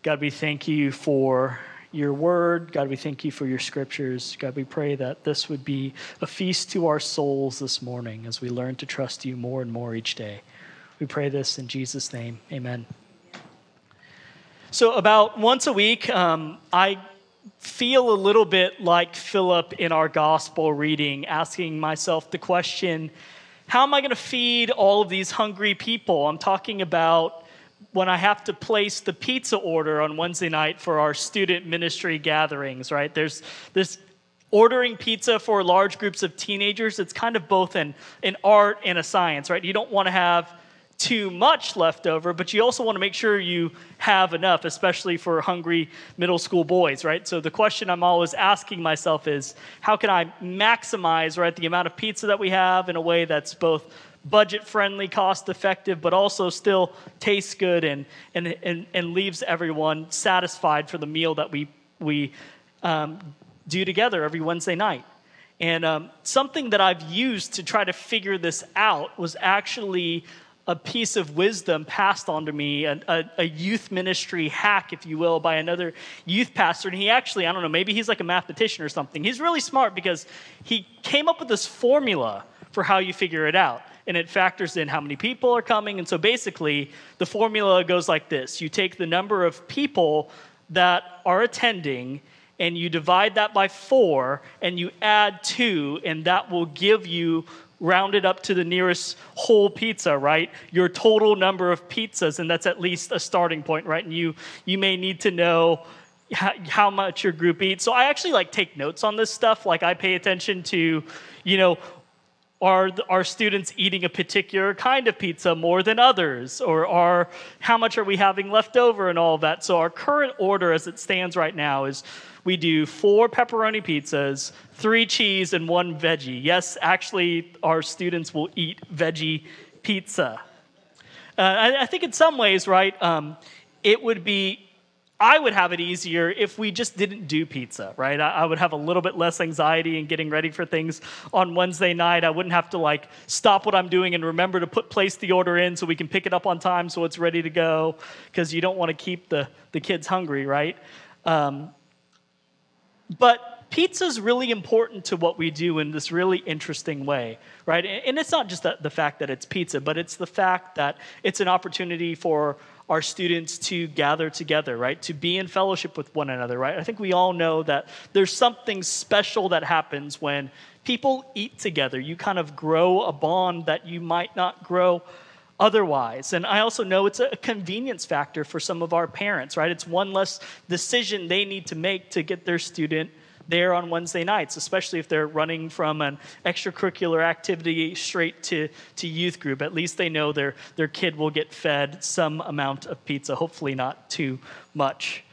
God, we thank you for your word. God, we thank you for your scriptures. God, we pray that this would be a feast to our souls this morning as we learn to trust you more and more each day. We pray this in Jesus' name. Amen. So about once a week, I feel a little bit like Philip in our gospel reading, asking myself the question, how am I going to feed all of these hungry people? I'm talking about when I have to place the pizza order on Wednesday night for our student ministry gatherings, right? There's this ordering pizza for large groups of teenagers. It's kind of both an art and a science, right? You don't want to have too much left over, but you also want to make sure you have enough, especially for hungry middle school boys, right? So the question I'm always asking myself is, how can I maximize, right, the amount of pizza that we have in a way that's both budget-friendly, cost-effective, but also still tastes good and leaves everyone satisfied for the meal that we do together every Wednesday night. And something that I've used to try to figure this out was actually a piece of wisdom passed on to me, a youth ministry hack, if you will, by another youth pastor. And he actually, I don't know, maybe he's like a mathematician or something. He's really smart because he came up with this formula for how you figure it out. And it factors in how many people are coming. And so basically, the formula goes like this. You take the number of people that are attending, and you divide that by 4, and you add 2, and that will give you, rounded up to the nearest whole pizza, right? Your total number of pizzas, and that's at least a starting point, right? And you may need to know how much your group eats. So I actually take notes on this stuff. I pay attention to, are students eating a particular kind of pizza more than others? Or how much are we having left over and all of that? So our current order as it stands right now is we do 4 pepperoni pizzas, 3 cheese, and 1 veggie. Yes, actually, our students will eat veggie pizza. I think in some ways, right, I would have it easier if we just didn't do pizza, right? I would have a little bit less anxiety in getting ready for things on Wednesday night. I wouldn't have to stop what I'm doing and remember to place the order in so we can pick it up on time so it's ready to go, because you don't want to keep the kids hungry, right? But pizza is really important to what we do in this really interesting way, right? And it's not just the fact that it's pizza, but it's the fact that it's an opportunity for our students to gather together, right? To be in fellowship with one another, right? I think we all know that there's something special that happens when people eat together. You kind of grow a bond that you might not grow otherwise. And I also know it's a convenience factor for some of our parents, right? It's one less decision they need to make to get their student there on Wednesday nights, especially if they're running from an extracurricular activity straight to youth group. At least they know their kid will get fed some amount of pizza, hopefully not too much.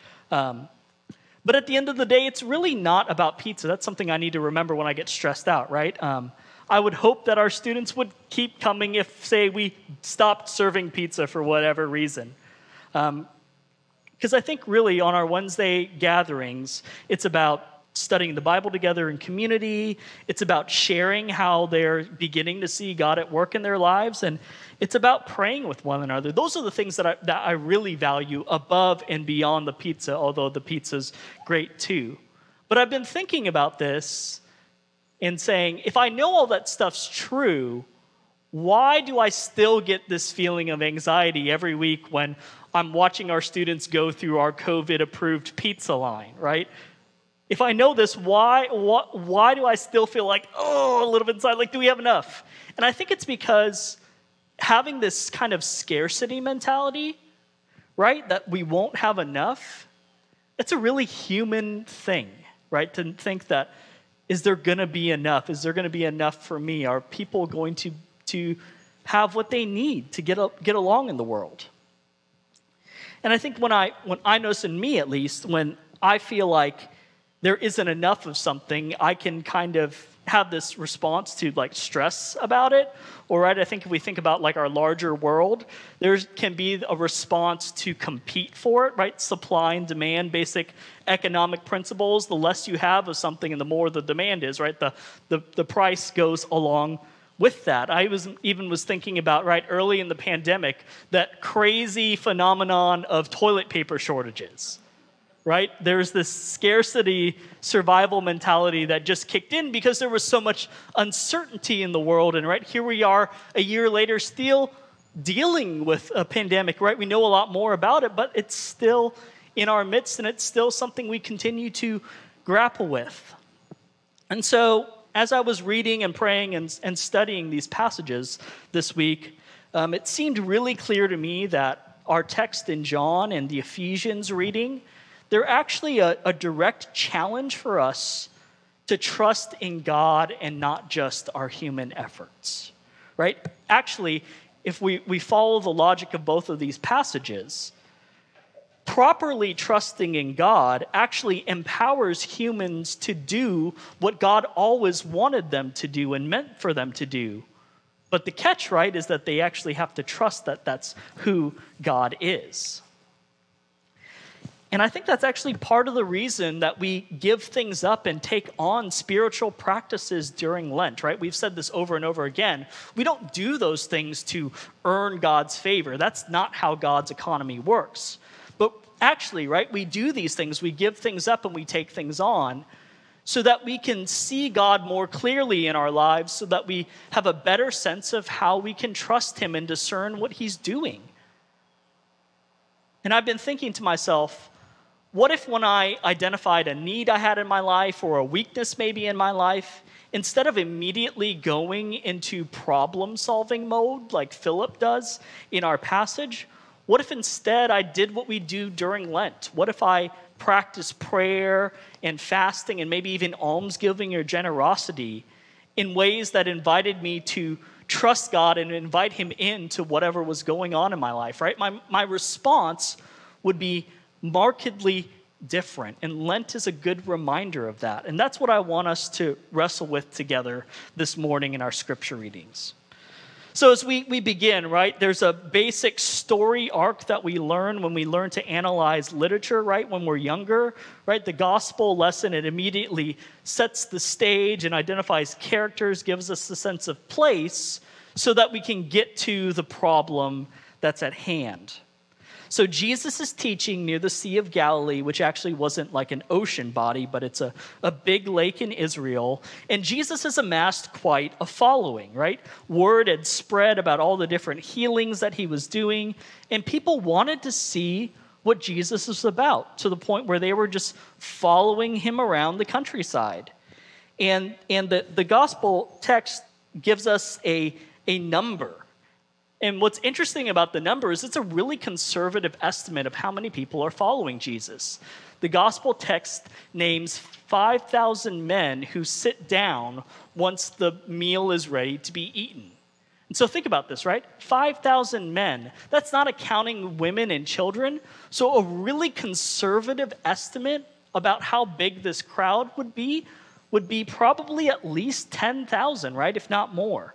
But at the end of the day, it's really not about pizza. That's something I need to remember when I get stressed out, right? I would hope that our students would keep coming if, say, we stopped serving pizza for whatever reason. Because I think really on our Wednesday gatherings, it's about studying the Bible together in community. It's about sharing how they're beginning to see God at work in their lives. And it's about praying with one another. Those are the things that I really value above and beyond the pizza, although the pizza's great too. But I've been thinking about this and saying, if I know all that stuff's true, why do I still get this feeling of anxiety every week when I'm watching our students go through our COVID-approved pizza line, right? If I know this, why do I still feel a little bit inside, do we have enough? And I think it's because having this kind of scarcity mentality, right, that we won't have enough, it's a really human thing, right, to think that, is there going to be enough? Is there going to be enough for me? Are people going to have what they need to get along in the world? And I think when I notice in me, at least, when I feel like there isn't enough of something, I can kind of have this response to stress about it. Or right, I think if we think about our larger world, there can be a response to compete for it, right? Supply and demand, basic economic principles. The less you have of something and the more the demand is, right? The price goes along with that, I was thinking about, right, early in the pandemic, that crazy phenomenon of toilet paper shortages, right? There's this scarcity survival mentality that just kicked in because there was so much uncertainty in the world. And right here we are a year later still dealing with a pandemic, right? We know a lot more about it, but it's still in our midst and it's still something we continue to grapple with. And so as I was reading and praying and studying these passages this week, it seemed really clear to me that our text in John and the Ephesians reading, they're actually a direct challenge for us to trust in God and not just our human efforts, right? Actually, if we follow the logic of both of these passages, properly trusting in God actually empowers humans to do what God always wanted them to do and meant for them to do. But the catch, right, is that they actually have to trust that that's who God is. And I think that's actually part of the reason that we give things up and take on spiritual practices during Lent, right? We've said this over and over again. We don't do those things to earn God's favor. That's not how God's economy works. But actually, right, we do these things. We give things up and we take things on so that we can see God more clearly in our lives, so that we have a better sense of how we can trust him and discern what he's doing. And I've been thinking to myself, what if when I identified a need I had in my life or a weakness maybe in my life, instead of immediately going into problem-solving mode like Philip does in our passage, what if instead I did what we do during Lent? What if I practiced prayer and fasting and maybe even almsgiving or generosity in ways that invited me to trust God and invite him into whatever was going on in my life, right? My response would be markedly different. And Lent is a good reminder of that. And that's what I want us to wrestle with together this morning in our scripture readings. So as we begin, right, there's a basic story arc that we learn when we learn to analyze literature, right, when we're younger, right? The gospel lesson, it immediately sets the stage and identifies characters, gives us the sense of place so that we can get to the problem that's at hand. So Jesus is teaching near the Sea of Galilee, which actually wasn't like an ocean body, but it's a big lake in Israel. And Jesus has amassed quite a following, right? Word had spread about all the different healings that he was doing, and people wanted to see what Jesus was about, to the point where they were just following him around the countryside. And the gospel text gives us a number. And what's interesting about the number is it's a really conservative estimate of how many people are following Jesus. The gospel text names 5,000 men who sit down once the meal is ready to be eaten. And so think about this, right? 5,000 men. That's not accounting women and children. So a really conservative estimate about how big this crowd would be probably at least 10,000, right? If not more.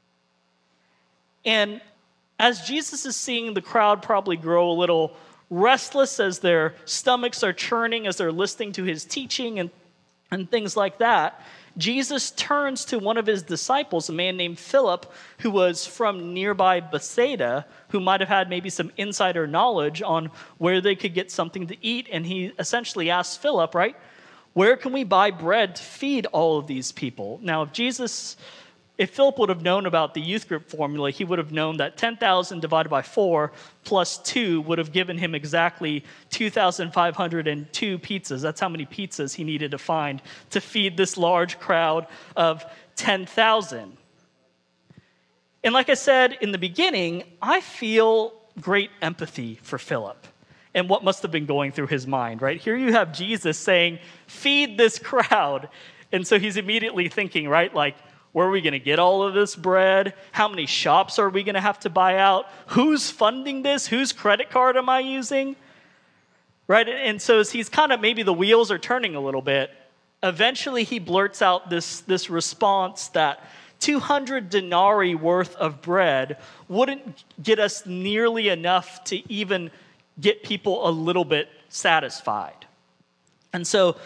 And as Jesus is seeing the crowd probably grow a little restless as their stomachs are churning, as they're listening to his teaching and things like that, Jesus turns to one of his disciples, a man named Philip, who was from nearby Bethsaida, who might have had maybe some insider knowledge on where they could get something to eat. And he essentially asks Philip, right, where can we buy bread to feed all of these people? Now, if Philip would have known about the youth group formula, he would have known that 10,000 divided by 4 plus 2 would have given him exactly 2,502 pizzas. That's how many pizzas he needed to find to feed this large crowd of 10,000. And like I said in the beginning, I feel great empathy for Philip and what must have been going through his mind, right? Here you have Jesus saying, feed this crowd. And so he's immediately thinking, right, like, where are we going to get all of this bread? How many shops are we going to have to buy out? Who's funding this? Whose credit card am I using? Right? And so as he's kind of, maybe the wheels are turning a little bit, eventually he blurts out this response that 200 denarii worth of bread wouldn't get us nearly enough to even get people a little bit satisfied. And so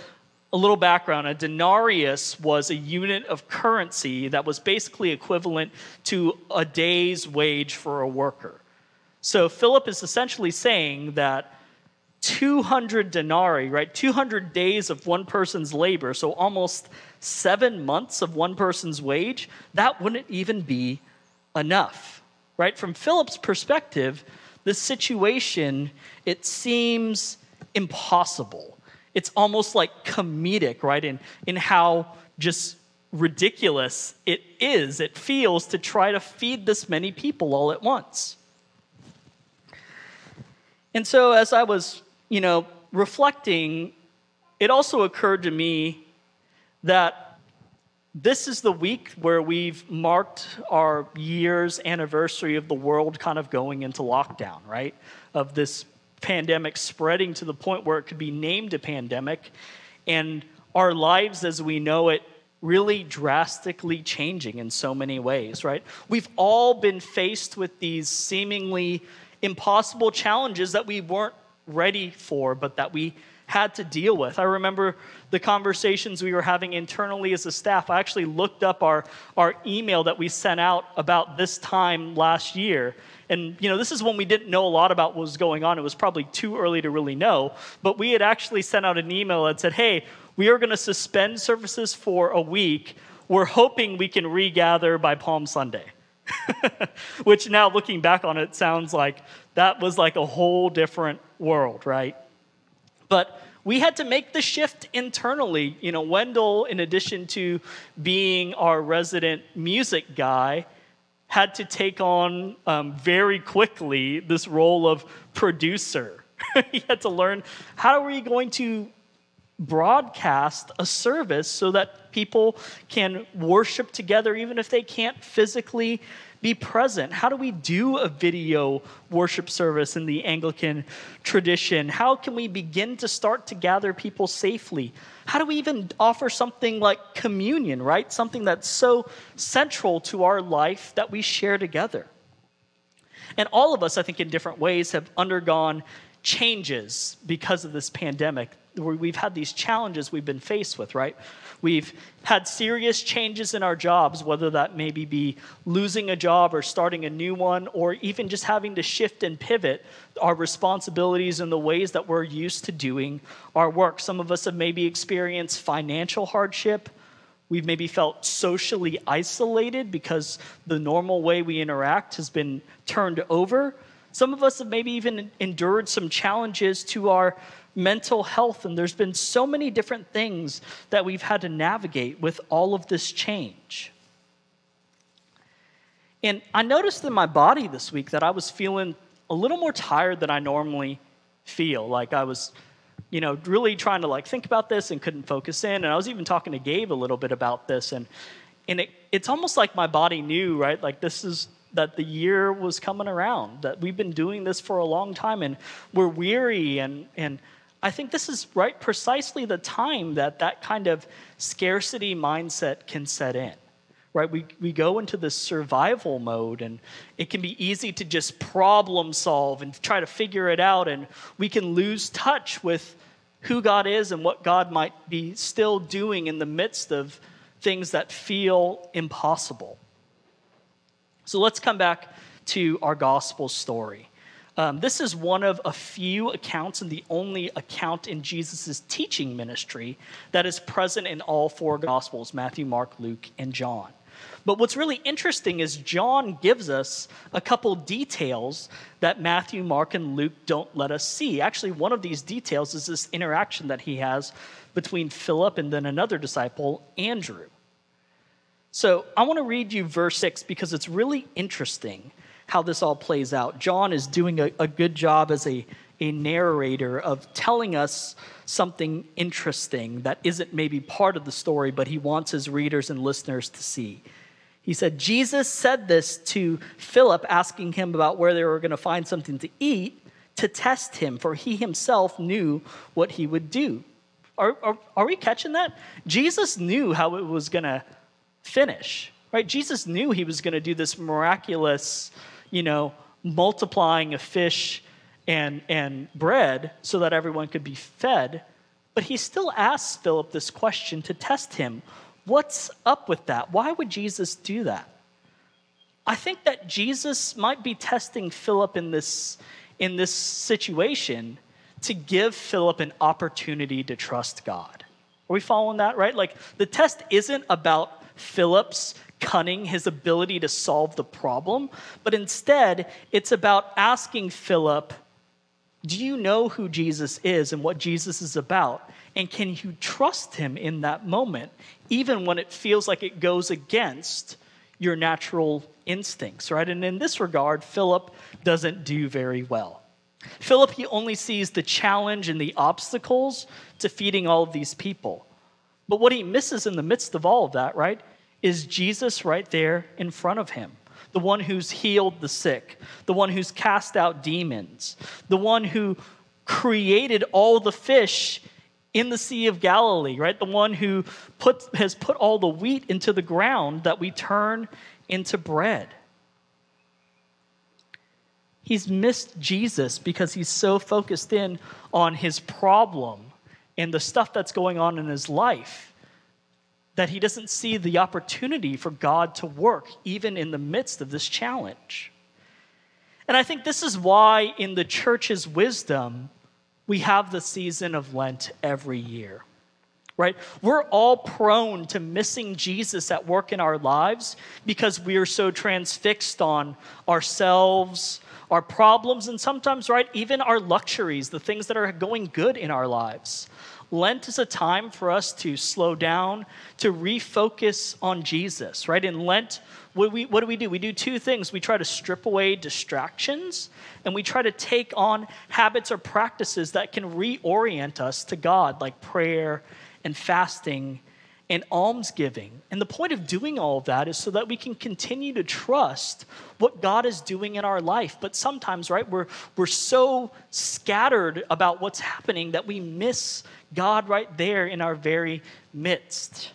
a little background, a denarius was a unit of currency that was basically equivalent to a day's wage for a worker. So Philip is essentially saying that 200 denarii, right, 200 days of one person's labor, so almost 7 months of one person's wage, that wouldn't even be enough, right? From Philip's perspective, the situation, it seems impossible. It's almost like comedic, right, in how just ridiculous it is, it feels to try to feed this many people all at once. And so as I was, reflecting, it also occurred to me that this is the week where we've marked our year's anniversary of the world kind of going into lockdown, right? Of this pandemic spreading to the point where it could be named a pandemic, and our lives as we know it really drastically changing in so many ways, right? We've all been faced with these seemingly impossible challenges that we weren't ready for, but that we had to deal with. I remember the conversations we were having internally as a staff. I actually looked up our email that we sent out about this time last year. And, this is when we didn't know a lot about what was going on. It was probably too early to really know. But we had actually sent out an email that said, hey, we are going to suspend services for a week. We're hoping we can regather by Palm Sunday. Which now looking back on it sounds like that was like a whole different world, right? But we had to make the shift internally. Wendell, in addition to being our resident music guy, had to take on very quickly this role of producer. He had to learn, how are we going to broadcast a service so that people can worship together even if they can't physically be present? How do we do a video worship service in the Anglican tradition? How can we begin to start to gather people safely? How do we even offer something like communion, right? Something that's so central to our life that we share together. And all of us, I think, in different ways have undergone changes because of this pandemic, where we've had these challenges we've been faced with, right? We've had serious changes in our jobs, whether that maybe be losing a job or starting a new one, or even just having to shift and pivot our responsibilities in the ways that we're used to doing our work. Some of us have maybe experienced financial hardship. We've maybe felt socially isolated because the normal way we interact has been turned over. Some of us have maybe even endured some challenges to our mental health, and there's been so many different things that we've had to navigate with all of this change. And I noticed in my body this week that I was feeling a little more tired than I normally feel. Like I was, really trying to think about this and couldn't focus in. And I was even talking to Gabe a little bit about this, and it's almost like my body knew, right? Like that the year was coming around, that we've been doing this for a long time and we're weary, and I think this is right precisely the time that kind of scarcity mindset can set in, right? We go into this survival mode, and it can be easy to just problem solve and try to figure it out, and we can lose touch with who God is and what God might be still doing in the midst of things that feel impossible. So let's come back to our gospel story. This is one of a few accounts, and the only account in Jesus' teaching ministry that is present in all four gospels: Matthew, Mark, Luke, and John. But what's really interesting is John gives us a couple details that Matthew, Mark, and Luke don't let us see. Actually, one of these details is this interaction that he has between Philip and then another disciple, Andrew. So I want to read you verse 6 because it's really interesting how this all plays out. John is doing a good job as a narrator of telling us something interesting that isn't maybe part of the story, but he wants his readers and listeners to see. He said, Jesus said this to Philip, asking him about where they were going to find something to eat to test him, for he himself knew what he would do. Are we catching that? Jesus knew how it was going to finish, right? Jesus knew he was going to do this miraculous, multiplying of fish and bread so that everyone could be fed. But he still asks Philip this question to test him. What's up with that? Why would Jesus do that? I think that Jesus might be testing Philip in this situation to give Philip an opportunity to trust God. Are we following that, right? Like, the test isn't about Philip's cunning, his ability to solve the problem, but instead, it's about asking Philip, do you know who Jesus is and what Jesus is about? And can you trust him in that moment, even when it feels like it goes against your natural instincts, right? And in this regard, Philip doesn't do very well. Philip, he only sees the challenge and the obstacles to feeding all of these people. But what he misses in the midst of all of that, right, is Jesus right there in front of him. The one who's healed the sick, the one who's cast out demons, the one who created all the fish in the Sea of Galilee, right? The one who has put all the wheat into the ground that we turn into bread. He's missed Jesus because he's so focused in on his problem and the stuff that's going on in his life that he doesn't see the opportunity for God to work even in the midst of this challenge. And I think this is why in the church's wisdom, we have the season of Lent every year, right? We're all prone to missing Jesus at work in our lives because we are so transfixed on ourselves, our problems, and sometimes, right, even our luxuries, the things that are going good in our lives. Lent is a time for us to slow down, to refocus on Jesus, right? In Lent, what do? We do two things. We try to strip away distractions, and we try to take on habits or practices that can reorient us to God, like prayer and fasting and almsgiving. And the point of doing all of that is so that we can continue to trust what God is doing in our life. But sometimes, right, we're so scattered about what's happening that we miss God right there in our very midst.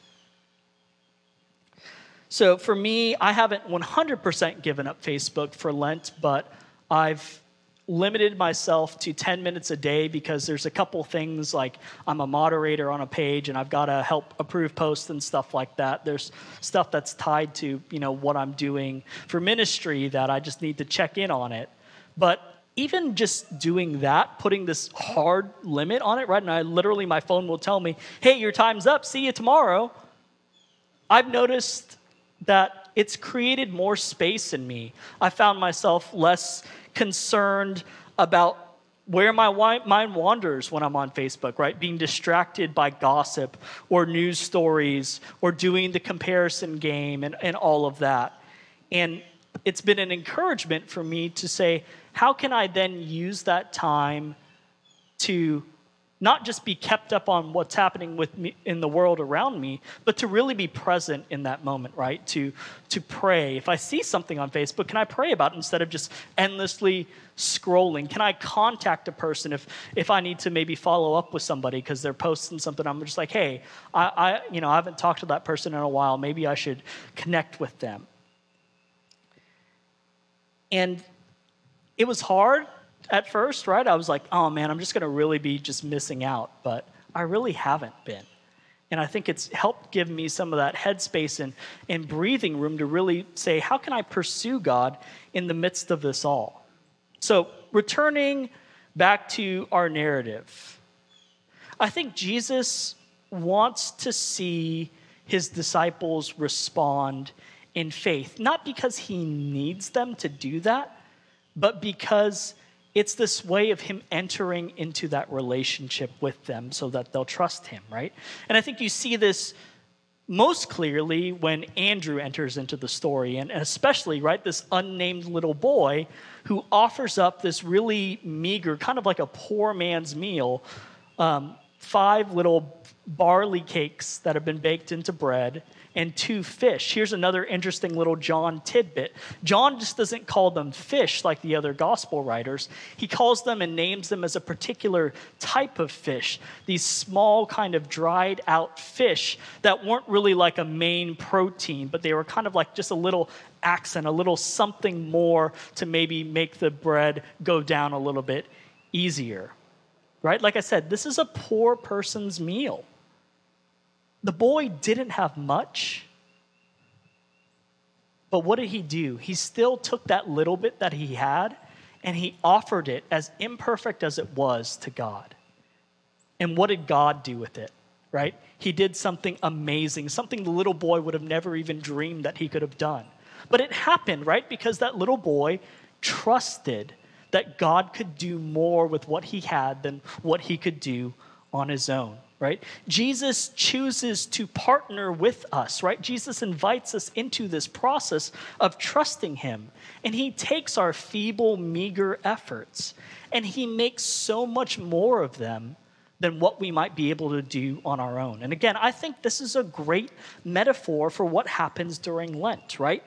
So for me, I haven't 100% given up Facebook for Lent, but I've limited myself to 10 minutes a day because there's a couple things, like I'm a moderator on a page and I've got to help approve posts and stuff like that. There's stuff that's tied to, what I'm doing for ministry that I just need to check in on it. But even just doing that, putting this hard limit on it, right? And my phone will tell me, hey, your time's up, see you tomorrow. I've noticed that it's created more space in me. I found myself less concerned about where my mind wanders when I'm on Facebook, right? Being distracted by gossip or news stories or doing the comparison game and all of that. And it's been an encouragement for me to say, how can I then use that time to not just be kept up on what's happening with me in the world around me, but to really be present in that moment, right? To pray. If I see something on Facebook, can I pray about it instead of just endlessly scrolling? Can I contact a person if I need to maybe follow up with somebody because they're posting something? I'm just like, hey, I haven't talked to that person in a while. Maybe I should connect with them. And it was hard at first, right? I was like, oh man, I'm just going to really be just missing out. But I really haven't been. And I think it's helped give me some of that headspace and breathing room to really say, how can I pursue God in the midst of this all? So returning back to our narrative, I think Jesus wants to see his disciples respond in faith, not because he needs them to do that, but because it's this way of him entering into that relationship with them so that they'll trust him, right? And I think you see this most clearly when Andrew enters into the story, and especially, right, this unnamed little boy who offers up this really meager, kind of like a poor man's meal, 5 little barley cakes that have been baked into bread, and 2 fish. Here's another interesting little John tidbit. John just doesn't call them fish like the other gospel writers. He calls them and names them as a particular type of fish, these small kind of dried out fish that weren't really like a main protein, but they were kind of like just a little accent, a little something more to maybe make the bread go down a little bit easier. right? Like I said, this is a poor person's meal. The boy didn't have much, but what did he do? He still took that little bit that he had and he offered it, as imperfect as it was, to God. And what did God do with it, right? He did something amazing, something the little boy would have never even dreamed that he could have done. But it happened, right? Because that little boy trusted that God could do more with what he had than what he could do on his own, right? Jesus chooses to partner with us, right? Jesus invites us into this process of trusting him. And he takes our feeble, meager efforts and he makes so much more of them than what we might be able to do on our own. And again, I think this is a great metaphor for what happens during Lent, right?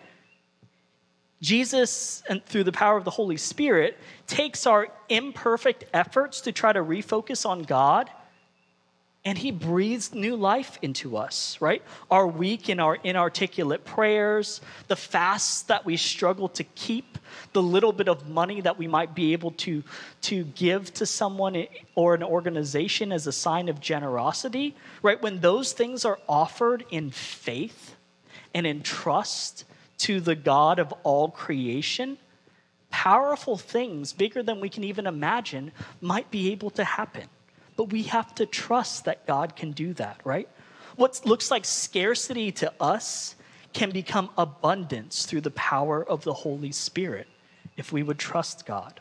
Jesus, and through the power of the Holy Spirit, takes our imperfect efforts to try to refocus on God, and he breathes new life into us, right? Our weak and our inarticulate prayers, the fasts that we struggle to keep, the little bit of money that we might be able to give to someone or an organization as a sign of generosity, right? When those things are offered in faith and in trust to the God of all creation, powerful things, bigger than we can even imagine, might be able to happen. But we have to trust that God can do that, right? What looks like scarcity to us can become abundance through the power of the Holy Spirit if we would trust God.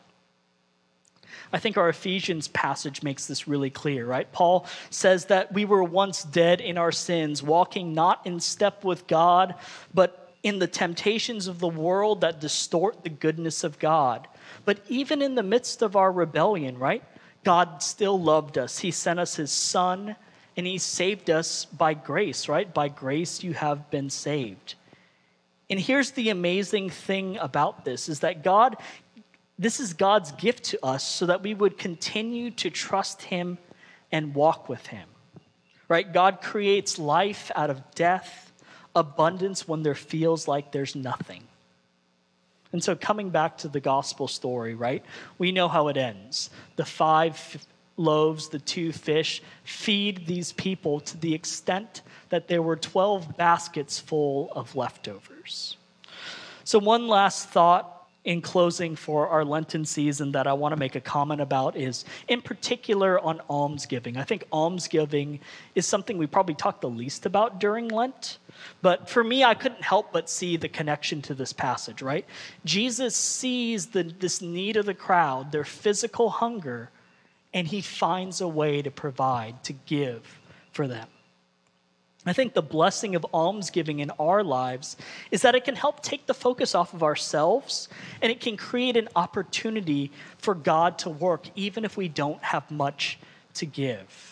I think our Ephesians passage makes this really clear, right? Paul says that we were once dead in our sins, walking not in step with God, but in the temptations of the world that distort the goodness of God. But even in the midst of our rebellion, right? God still loved us. He sent us his son, and he saved us by grace, right? By grace you have been saved. And here's the amazing thing about this, is that this is God's gift to us so that we would continue to trust him and walk with him, right? God creates life out of death, abundance when there feels like there's nothing. And so coming back to the gospel story, right? We know how it ends. The 5 loaves, the 2 fish, feed these people to the extent that there were 12 baskets full of leftovers. So one last thought in closing for our Lenten season that I want to make a comment about is, in particular, on almsgiving. I think almsgiving is something we probably talked the least about during Lent. But for me, I couldn't help but see the connection to this passage, right? Jesus sees this need of the crowd, their physical hunger, and he finds a way to provide, to give for them. I think the blessing of almsgiving in our lives is that it can help take the focus off of ourselves, and it can create an opportunity for God to work even if we don't have much to give.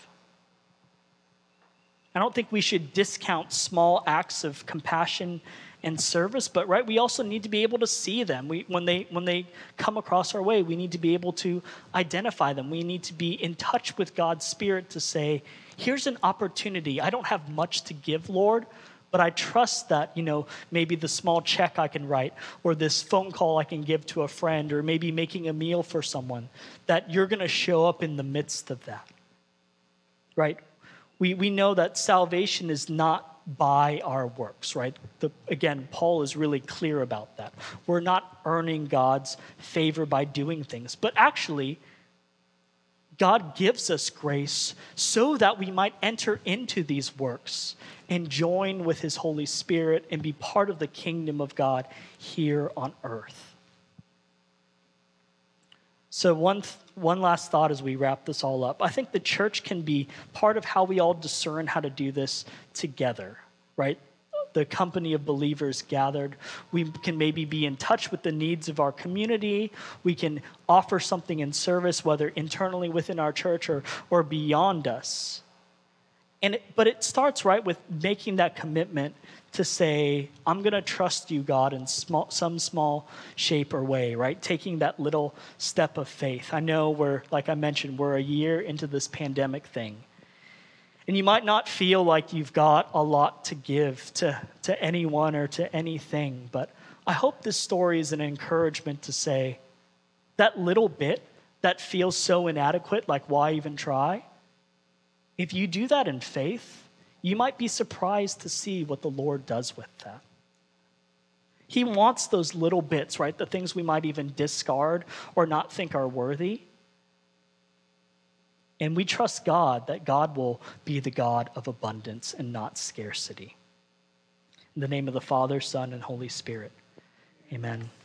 I don't think we should discount small acts of compassion and service, but right, we also need to be able to see them. When they come across our way, we need to be able to identify them. We need to be in touch with God's Spirit to say, here's an opportunity. I don't have much to give, Lord, but I trust that, maybe the small check I can write or this phone call I can give to a friend or maybe making a meal for someone, that you're going to show up in the midst of that, right? We know that salvation is not by our works, right? Again, Paul is really clear about that. We're not earning God's favor by doing things, but actually, God gives us grace so that we might enter into these works and join with his Holy Spirit and be part of the kingdom of God here on earth. So one last thought as we wrap this all up. I think the church can be part of how we all discern how to do this together, right? The company of believers gathered. We can maybe be in touch with the needs of our community. We can offer something in service, whether internally within our church or beyond us. But it starts, right, with making that commitment to say, I'm going to trust you, God, in some small shape or way, right? Taking that little step of faith. I know like I mentioned, we're a year into this pandemic thing. And you might not feel like you've got a lot to give to anyone or to anything, but I hope this story is an encouragement to say that little bit that feels so inadequate, like why even try? If you do that in faith, you might be surprised to see what the Lord does with that. He wants those little bits, right? The things we might even discard or not think are worthy. And we trust God that God will be the God of abundance and not scarcity. In the name of the Father, Son, and Holy Spirit, amen.